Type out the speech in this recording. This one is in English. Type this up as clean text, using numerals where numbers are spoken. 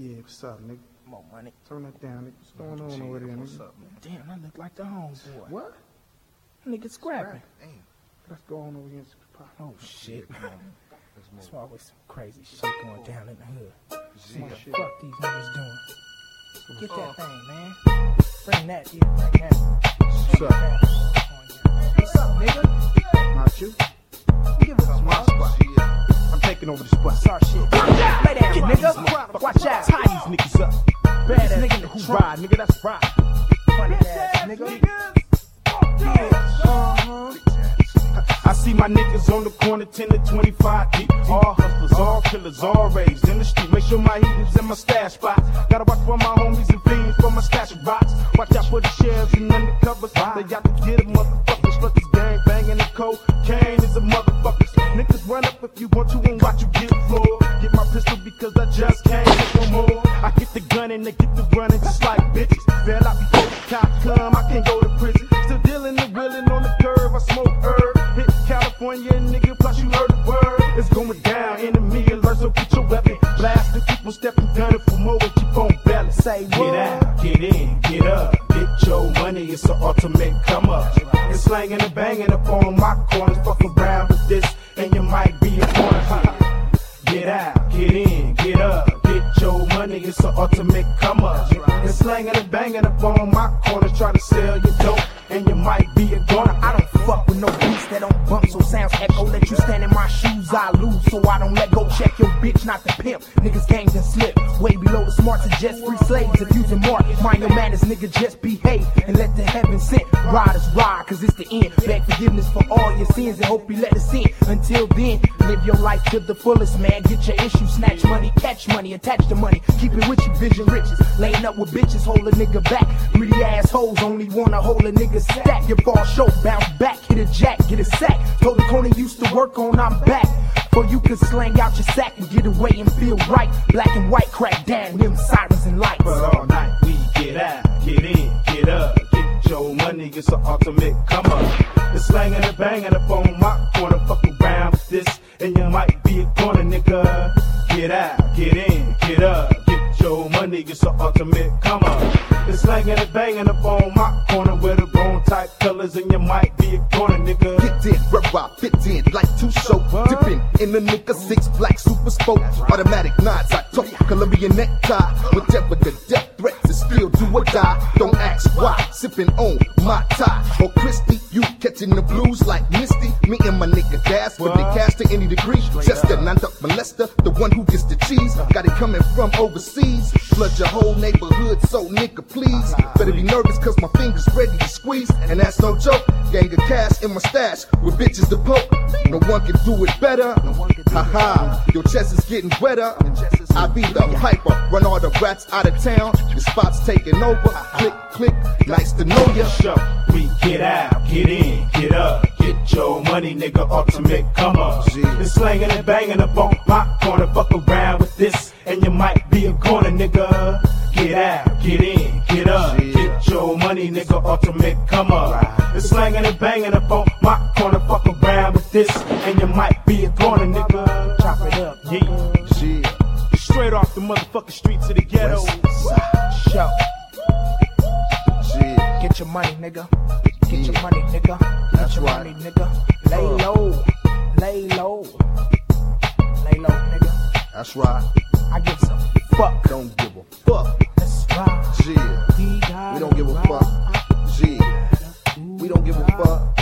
Yeah, what's up, nigga? More money. Turn that down, nigga. What's going on over there, nigga? What's up, man? Damn, I look like the homeboy. What? Nigga scrapping. Damn. Let's go on over here and spot. Oh, shit, man. There's always some crazy shit going down in the hood. What the Shit. fuck these niggas doing? Get that thing, man. Bring that here right now. What's up? What's up, nigga? Not you? Give us some love. I'm taking over the spot. Sorry, shit. Play that, nigga. Watch out. Tie these niggas up. Badass Nigga, nigga. who ride, nigga? That's right. Funny ass nigga. I see my niggas on the corner, 10 to 25 deep. All hustlers, all killers, all raised in the street. Make sure my heat is in my stash spots. Gotta watch for my homies and fiends for my stash of rocks. Watch out for the sheriffs and undercovers. They got to get them motherfuckers. Plus this gang banging the cocaine is a motherfuckers. Niggas run up if you want to and watch you get floored. Get my pistol because I just can't take no more. I get the gun and they get the running just like bitches. Bail out before the cops come, I can't go to prison. Still dealing and reeling on the curve, I smoke herb. Hit California, nigga, plus you heard the word. It's going down, enemy alert, so get your weapon. Blast and keep on stepping, gunning for more and keep on belling. Say Get what? out, get in, get up, get your money, it's an ultimate come up. It's slanging and banging up on my corners, fuck around with this, and you might be a corner. Get out, get in, get up, get your money, it's an ultimate come up. It's slanging and banging up on my corners, try to sell your dope, and you might be a goner. I don't fuck with no beats that don't bump, so sounds echo. Let you stand in my shoes, I lose, so I don't let go. Check your bitch, not the pimp. Niggas gangs and slip. Way below the smarts are just free slaves. Abusing more. Mind your manners, nigga, just behave. And let the heaven sent riders ride, cause it's the end. Beg forgiveness for all your sins and hope you let us in. Until then, live your life to the fullest, man. Get your issues, snatch money, catch money, attach the money. Keep it with you, vision riches. Laying up with bitches, hold a nigga back. Greedy assholes only wanna hold a nigga stack. You fall short, bounce back, hit a jack, get a sack. Told the corner used to work on, I'm back. For you can slang out your sack and get away and feel right. Black and white crack down, them sirens and lights. But all night we get out, get in, get up, get your money, it's an ultimate come up. It's slanging and banging up on my corner, fuck around with this, and you might be a corner, nigga. Get out, get in, get up, get your money, it's an ultimate come up. It's slanging and banging up on my corner with the wrong type colors, and you might be a corner, nigga. Get in, rep rock, fit in, like two soap. Dipping in the nigga 6 black super spoke. Automatic nods, I talk Colombian necktie. Whatever the death threats is still do or die. Don't ask why, sipping on my tie. Oh Christy, you catching the blues like Misty. Me and my nigga Gas, but they cast to any degree. Chester, non-duck molester, the one who gets the cheese. Got it coming from overseas. Flood your whole neighborhood, so nigga please. Better be nervous cause my fingers ready to squeeze. And that's no joke, gang of cash in my stash with bitches to poke. No one can do it better. Haha, your chest is getting wetter. I be the piper, run all the rats out of town. The spot's taking over. Click, click, nice to know ya. Show. We get out, get in, get up, get your money, nigga, ultimate come up. It's slanging and banging up on my corner, fuck around with this, and you might be a corner, nigga. Get out, get in, get up, get your money, nigga, ultimate come up. It's slanging and banging up on my corner, fuck around with this, and you might be a corner, nigga. Chop it up, Yeah. Straight off the motherfucking streets of the ghetto. Show. Get your money, nigga. Get your money, nigga. Get your money, nigga. Lay low. Lay low. Lay low, nigga. That's right. I give some fuck. Don't give a fuck. That's right. Yeah. We don't give a fuck. Yeah. We don't give a fuck.